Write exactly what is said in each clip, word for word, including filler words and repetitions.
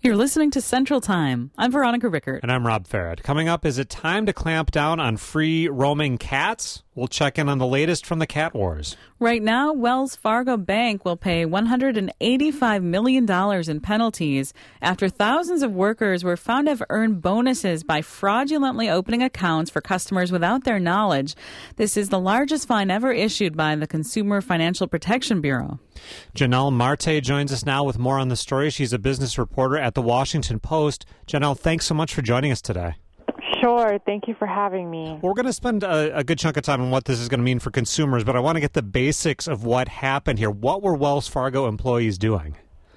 You're listening to Central Time. I'm Veronica Rickert. And I'm Rob Farrad. Coming up, is it time to clamp down on free roaming cats? We'll check in on the latest from the cat wars. Right now, Wells Fargo Bank will pay one hundred eighty-five million dollars in penalties after thousands of workers were found to have earned bonuses by fraudulently opening accounts for customers without their knowledge. This is the largest fine ever issued by the Consumer Financial Protection Bureau. Janelle Marte joins us now with more on the story. She's a business reporter at the Washington Post. Janelle, thanks so much for joining us today. Sure. Thank you for having me. We're going to spend a, a good chunk of time on what this is going to mean for consumers, but I want to get the basics of what happened here. What were Wells Fargo employees doing?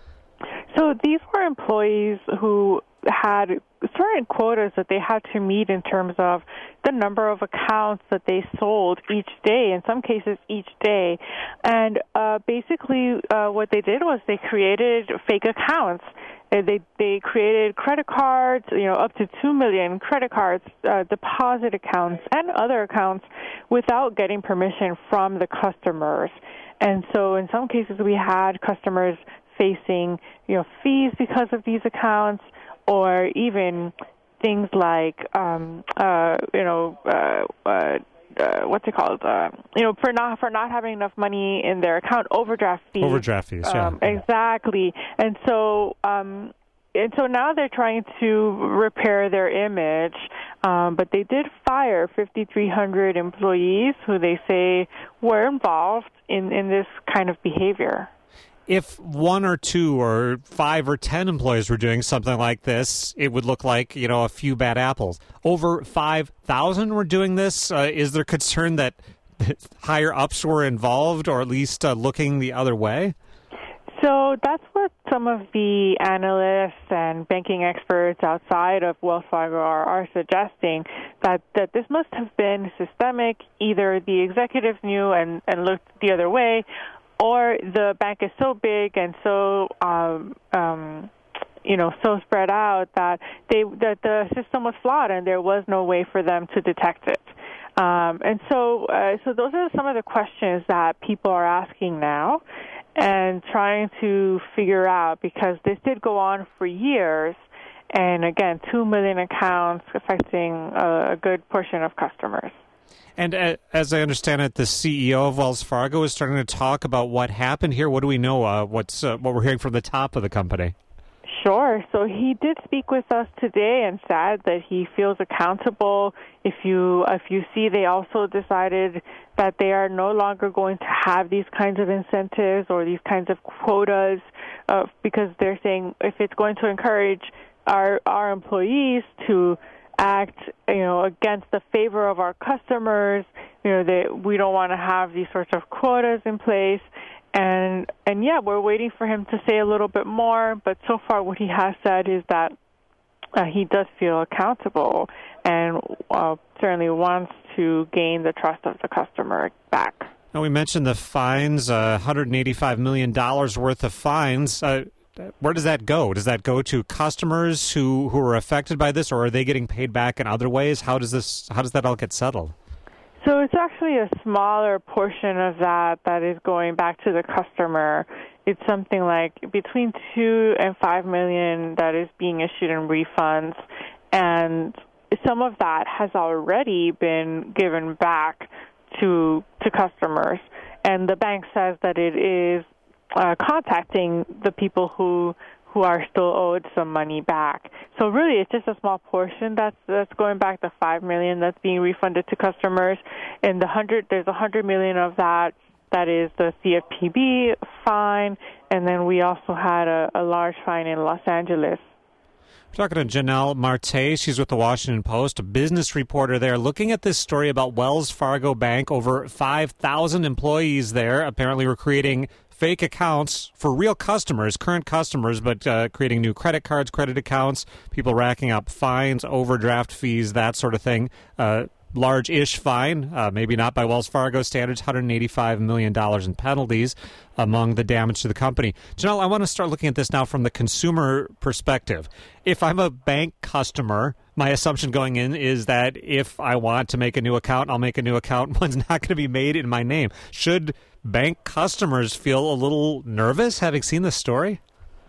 So these were employees who had certain quotas that they had to meet in terms of the number of accounts that they sold each day, in some cases each day. And uh, basically uh, what they did was they created fake accounts. They they created credit cards, you know, up to two million credit cards, uh, deposit accounts, and other accounts without getting permission from the customers. And so in some cases we had customers facing, you know, fees because of these accounts, or even things like, um, uh, you know, uh, uh, uh, what's it called? Uh, you know, for not for not having enough money in their account, overdraft fees. Overdraft fees, yeah. Um, exactly. And so, um, and so now they're trying to repair their image, um, but they did fire five thousand three hundred employees who they say were involved in, in this kind of behavior. If one or two or five or ten employees were doing something like this, it would look like, you know, a few bad apples. Over five thousand were doing this. Uh, is there concern that higher ups were involved, or at least uh, looking the other way? So that's what some of the analysts and banking experts outside of Wells Fargo are, are suggesting, that, that this must have been systemic. Either the executives knew and, and looked the other way, or the bank is so big and so, um, um, you know, so spread out that they that the system was flawed and there was no way for them to detect it. Um, and so, uh, so those are some of the questions that people are asking now and trying to figure out, because this did go on for years. And again, two million accounts affecting a, a good portion of customers. And uh, as I understand it, the C E O of Wells Fargo is starting to talk about what happened here. What do we know? Uh, what's uh, what we're hearing from the top of the company? Sure. So he did speak with us today and said that he feels accountable. If you if you see, they also decided that they are no longer going to have these kinds of incentives or these kinds of quotas, uh, because they're saying if it's going to encourage our our employees to act, you know, against the favor of our customers, you know, that we don't want to have these sorts of quotas in place. And, and yeah, we're waiting for him to say a little bit more, but so far what he has said is that uh, he does feel accountable and uh, certainly wants to gain the trust of the customer back. Now, we mentioned the fines, uh, one hundred eighty-five million dollars worth of fines. Uh, Where does that go? Does that go to customers who, who are affected by this, or are they getting paid back in other ways? How does this? How does that all get settled? So it's actually a smaller portion of that that is going back to the customer. It's something like between two and five million that is being issued in refunds, and some of that has already been given back to to customers. And the bank says that it is Uh, contacting the people who who are still owed some money back. So really, it's just a small portion that's that's going back. The five million that's being refunded to customers, and the hundred there's a hundred million of that that is the C F P B fine, and then we also had a, a large fine in Los Angeles. We're talking to Janelle Marte. She's with the Washington Post, a business reporter there, looking at this story about Wells Fargo Bank. Over five thousand employees there apparently were creating fake accounts for real customers, current customers, but uh, creating new credit cards, credit accounts, people racking up fines, overdraft fees, that sort of thing. Uh, large-ish fine, uh, maybe not by Wells Fargo standards, one hundred eighty-five million dollars in penalties among the damage to the company. Janelle, I want to start looking at this now from the consumer perspective. If I'm a bank customer, my assumption going in is that if I want to make a new account, I'll make a new account. One's not going to be made in my name. Should bank customers feel a little nervous having seen this story?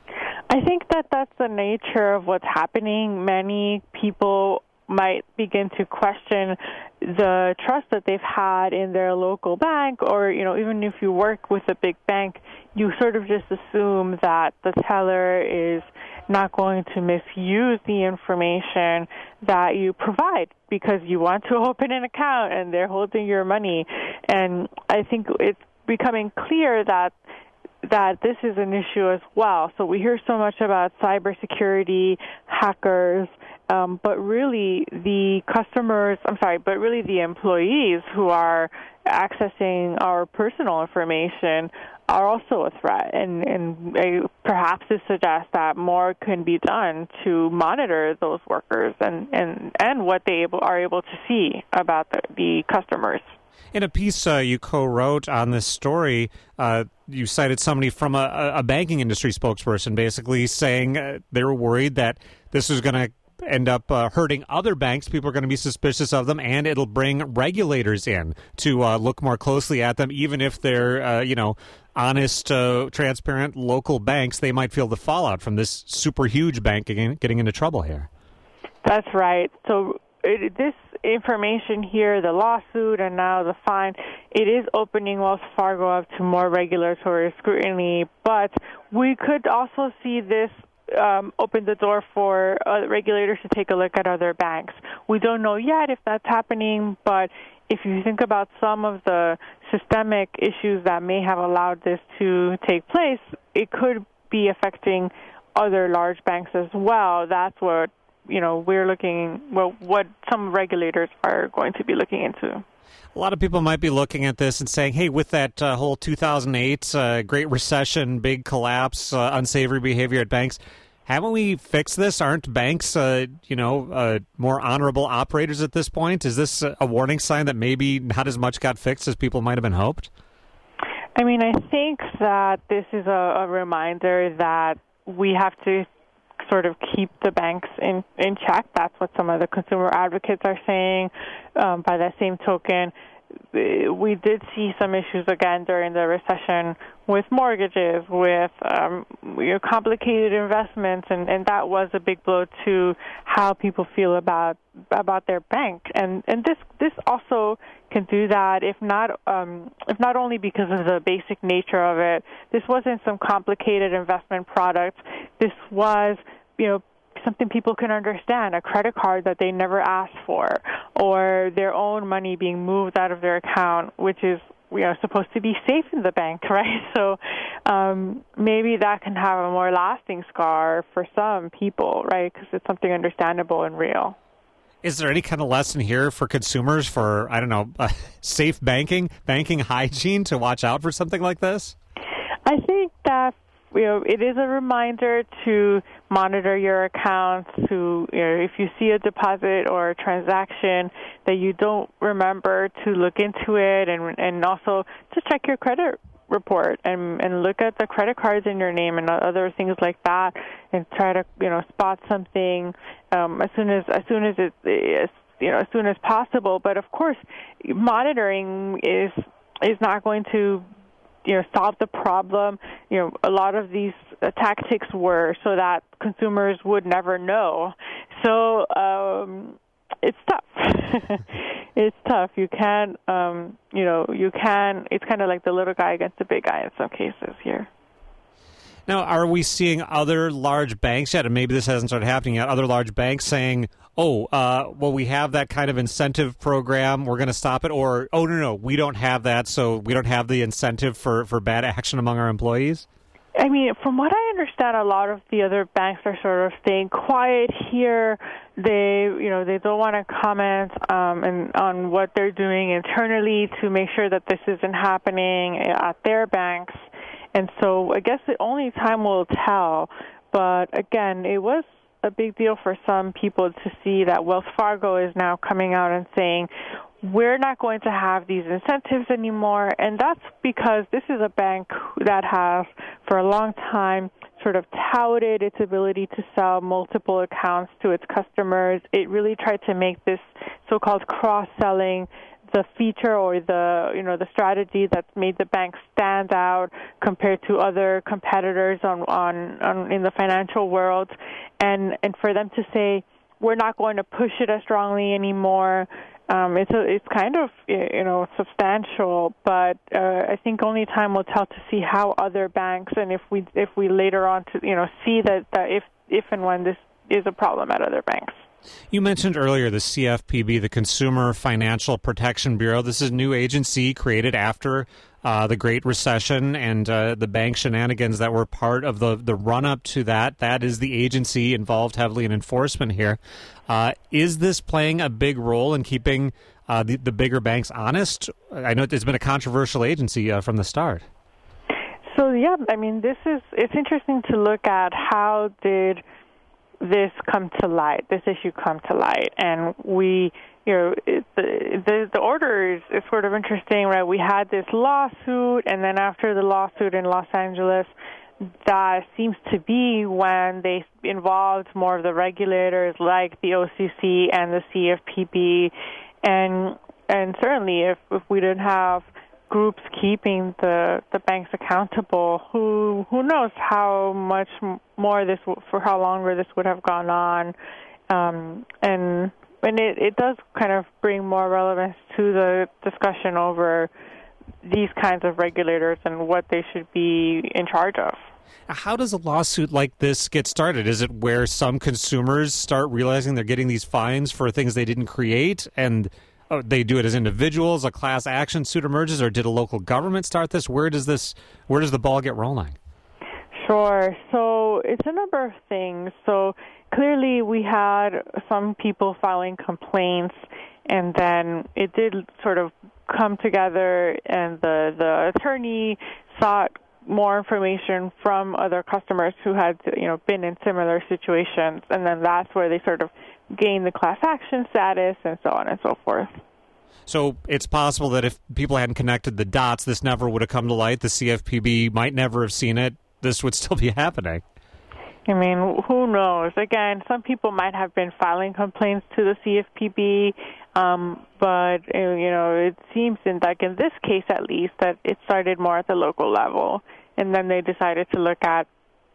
I think that that's the nature of what's happening. Many people might begin to question the trust that they've had in their local bank, or, you know, even if you work with a big bank, you sort of just assume that the teller is not going to misuse the information that you provide because you want to open an account and they're holding your money. And I think it's becoming clear that that this is an issue as well. So we hear so much about cybersecurity, hackers, um, but really the customers, I'm sorry, but really the employees who are accessing our personal information are also a threat. And, and uh, perhaps this suggests that more can be done to monitor those workers and, and, and what they able, are able to see about the, the customers. In a piece uh, you co-wrote on this story, uh, you cited somebody from a, a banking industry spokesperson basically saying uh, they were worried that this was going to end up uh, hurting other banks. People are going to be suspicious of them, and it'll bring regulators in to uh, look more closely at them, even if they're, uh, you know, honest, uh, transparent local banks. They might feel the fallout from this super huge bank getting, getting into trouble here. That's right. So it, this information here, the lawsuit and now the fine, it is opening Wells Fargo up to more regulatory scrutiny, but we could also see this um, open the door for uh, regulators to take a look at other banks. We don't know yet if that's happening, but if you think about some of the systemic issues that may have allowed this to take place, it could be affecting other large banks as well. That's what you know, we're looking, well, what some regulators are going to be looking into. A lot of people might be looking at this and saying, hey, with that uh, whole two thousand eight uh, Great Recession, big collapse, uh, unsavory behavior at banks, haven't we fixed this? Aren't banks, uh, you know, uh, more honorable operators at this point? Is this a warning sign that maybe not as much got fixed as people might have been hoped? I mean, I think that this is a, a reminder that we have to sort of keep the banks in, in check. That's what some of the consumer advocates are saying. Um, by that same token, we did see some issues again during the recession with mortgages, with um, you know, complicated investments, and, and that was a big blow to how people feel about about their bank. And and this this also can do that, if not um, if not only because of the basic nature of it. This wasn't some complicated investment product. This was, you know, something people can understand, a credit card that they never asked for, or their own money being moved out of their account, which is, you know, supposed to be safe in the bank, right? So um, maybe that can have a more lasting scar for some people, right, because it's something understandable and real. Is there any kind of lesson here for consumers for, I don't know, uh, safe banking, banking hygiene to watch out for something like this? I think that, you know, it is a reminder to monitor your accounts, to, you know, if you see a deposit or a transaction that you don't remember, to look into it, and and also to check your credit report and and look at the credit cards in your name and other things like that, and try to, you know, spot something um, as soon as as soon as it is, you know, as soon as possible. But of course, monitoring is is not going to, you know, solve the problem. You know, a lot of these uh, tactics were so that consumers would never know. So um, it's tough. It's tough. You can, um, you know, you can. It's kind of like the little guy against the big guy in some cases here. Now, are we seeing other large banks yet, and maybe this hasn't started happening yet, other large banks saying, oh, uh, well, we have that kind of incentive program, we're going to stop it, or, oh, no, no, we don't have that, so we don't have the incentive for, for bad action among our employees? I mean, from what I understand, a lot of the other banks are sort of staying quiet here. They, you know, they don't want to comment um, and, on what they're doing internally to make sure that this isn't happening at their banks. And so I guess the only time will tell. But again, it was a big deal for some people to see that Wells Fargo is now coming out and saying, we're not going to have these incentives anymore. And that's because this is a bank that has, for a long time, sort of touted its ability to sell multiple accounts to its customers. It really tried to make this so-called cross-selling the feature or the you know the strategy that's made the bank stand out compared to other competitors on, on, on in the financial world, and and for them to say we're not going to push it as strongly anymore. Um, it's a, it's kind of you know substantial, but uh, I think only time will tell to see how other banks and if we if we later on to you know see that, that if if and when this is a problem at other banks. You mentioned earlier the C F P B, the Consumer Financial Protection Bureau. This is a new agency created after uh, the Great Recession and uh, the bank shenanigans that were part of the, the run-up to that. That is the agency involved heavily in enforcement here. Uh, is this playing a big role in keeping uh, the, the bigger banks honest? I know it's been a controversial agency uh, from the start. So, yeah, I mean, this is it's interesting to look at how did this come to light, this issue come to light. And we, you know, it, the, the the order is, is sort of interesting, right? We had this lawsuit, and then after the lawsuit in Los Angeles, that seems to be when they involved more of the regulators like the O C C and the C F P B. And and certainly if, if we didn't have groups keeping the, the banks accountable, who who knows how much more this, for how longer this would have gone on. Um, and and it, it does kind of bring more relevance to the discussion over these kinds of regulators and what they should be in charge of. How does a lawsuit like this get started? Is it where some consumers start realizing they're getting these fines for things they didn't create, and oh, they do it as individuals, a class action suit emerges, or did a local government start this? Where does this, where does the ball get rolling? Sure. So it's a number of things. So clearly we had some people filing complaints, and then it did sort of come together, and the, the attorney sought more information from other customers who had, you know, been in similar situations, and then that's where they sort of gained the class action status and so on and so forth. So it's possible that if people hadn't connected the dots, this never would have come to light. The C F P B might never have seen it. This would still be happening. I mean, who knows? Again, some people might have been filing complaints to the C F P B, um, but, you know, it seems in, like in this case at least, that it started more at the local level, and then they decided to look at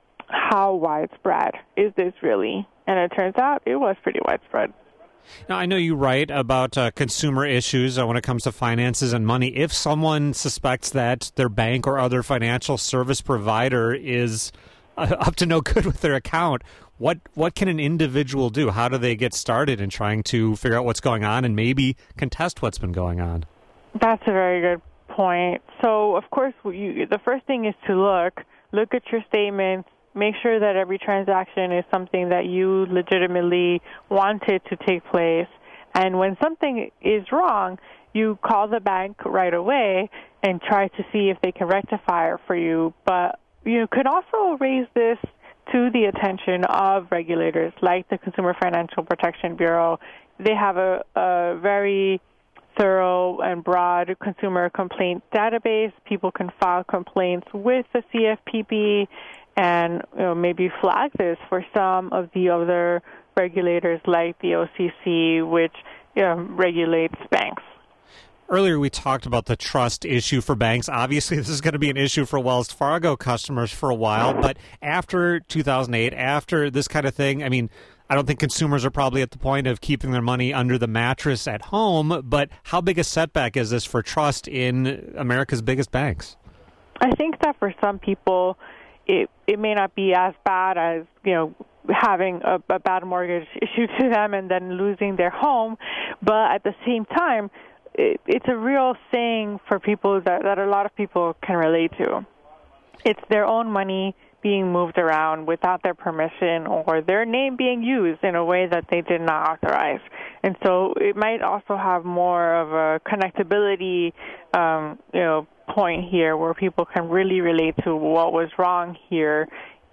how widespread is this really? And it turns out it was pretty widespread. Now, I know you write about uh, consumer issues uh, when it comes to finances and money. If someone suspects that their bank or other financial service provider is uh, up to no good with their account, what what can an individual do? How do they get started in trying to figure out what's going on and maybe contest what's been going on? That's a very good point. So, of course, you, the first thing is to look, look at your statements, make sure that every transaction is something that you legitimately wanted to take place. And when something is wrong, you call the bank right away and try to see if they can rectify it for you. But you could also raise this to the attention of regulators like the Consumer Financial Protection Bureau. They have a, a very thorough and broad consumer complaint database. People can file complaints with the C F P B and you know, maybe flag this for some of the other regulators like the O C C, which you know, regulates banks. Earlier, we talked about the trust issue for banks. Obviously, this is going to be an issue for Wells Fargo customers for a while. But after two thousand eight, after this kind of thing, I mean, I don't think consumers are probably at the point of keeping their money under the mattress at home. But how big a setback is this for trust in America's biggest banks? I think that for some people, it it may not be as bad as, you know, having a, a bad mortgage issued to them and then losing their home. But at the same time, it, it's a real thing for people that, that a lot of people can relate to. It's their own money being moved around without their permission or their name being used in a way that they did not authorize. And so it might also have more of a connectability, um, you know, point here where people can really relate to what was wrong here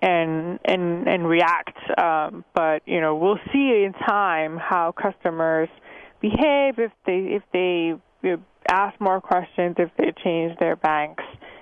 and and and react. Um, but you know, we'll see in time how customers behave if they if they you know, ask more questions, if they change their banks.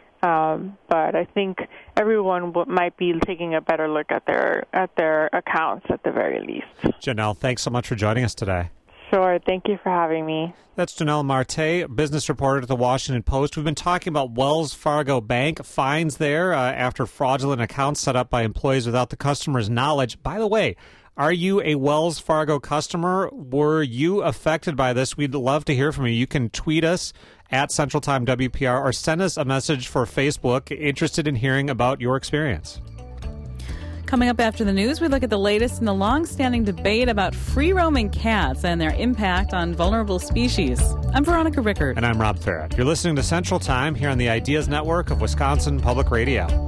Um, but I think everyone w- might be taking a better look at their at their accounts at the very least. Janelle, thanks so much for joining us today. Sure. Thank you for having me. That's Janelle Marte, business reporter at the Washington Post. We've been talking about Wells Fargo Bank, fines there uh, after fraudulent accounts set up by employees without the customer's knowledge. By the way, are you a Wells Fargo customer? Were you affected by this? We'd love to hear from you. You can tweet us at Central Time W P R or send us a message for Facebook. Interested in hearing about your experience. Coming up after the news, we look at the latest in the long-standing debate about free-roaming cats and their impact on vulnerable species. I'm Veronica Rickert. And I'm Rob Farrett. You're listening to Central Time here on the Ideas Network of Wisconsin Public Radio.